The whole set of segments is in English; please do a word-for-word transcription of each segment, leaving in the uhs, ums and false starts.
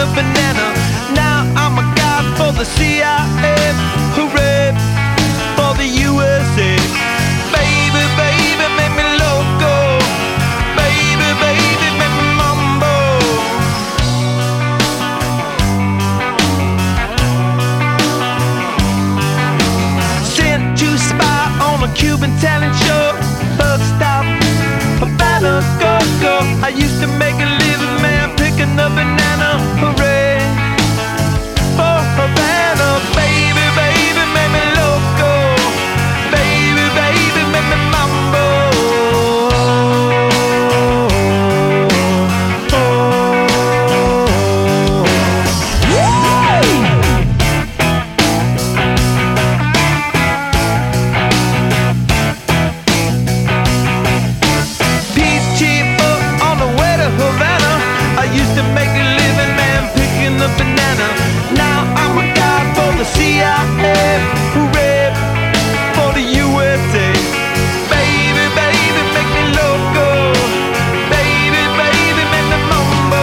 banana. Now I'm a guy for the C I A. Hooray for the U S A. Baby, baby, make me loco. Baby, baby, make me mambo. Sent to spy on a Cuban talent show. Bus stop, Havana, go, go. I used to make a living, man, picking up banana. Hooray for Havana. Baby, baby, make me loco. Baby, baby, make me mambo. Used to make a living, man, picking up banana. Now I'm a guy for the C I A. Hooray for the U S A. Baby, baby, make me loco. Baby, baby, make me mambo.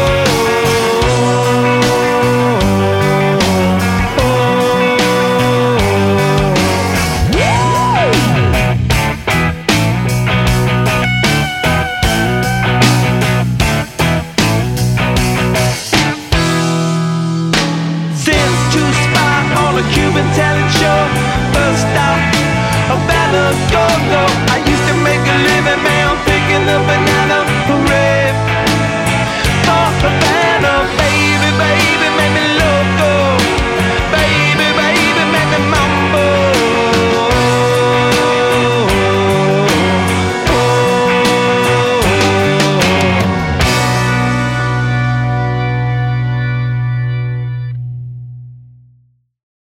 A Cuban talent show, first stop, Havana, go, go. I used to make a living, man, picking up banana.